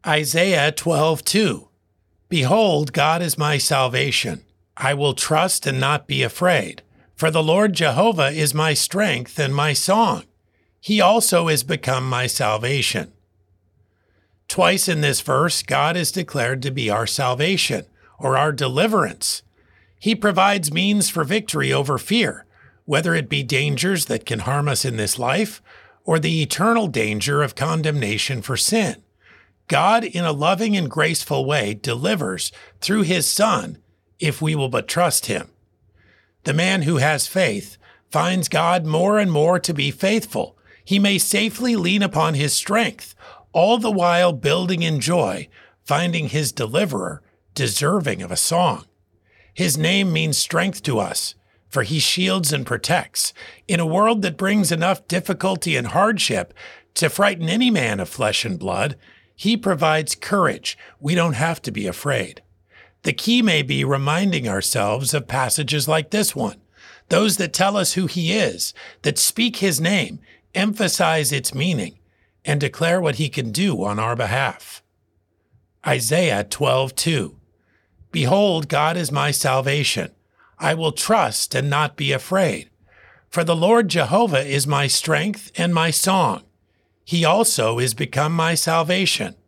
Isaiah 12:2. Behold, God is my salvation. I will trust and not be afraid. For the Lord Jehovah is my strength and my song. He also is become my salvation. Twice in this verse, God is declared to be our salvation, or our deliverance. He provides means for victory over fear, whether it be dangers that can harm us in this life, or the eternal danger of condemnation for sin. God, in a loving and graceful way, delivers through his Son, if we will but trust him. The man who has faith finds God more and more to be faithful. He may safely lean upon his strength, all the while building in joy, finding his deliverer deserving of a song. His name means strength to us, for he shields and protects. In a world that brings enough difficulty and hardship to frighten any man of flesh and blood, he provides courage. We don't have to be afraid. The key may be reminding ourselves of passages like this one, those that tell us who he is, that speak his name, emphasize its meaning, and declare what he can do on our behalf. Isaiah 12:2. Behold, God is my salvation. I will trust and not be afraid. For the Lord Jehovah is my strength and my song. He also is become my salvation.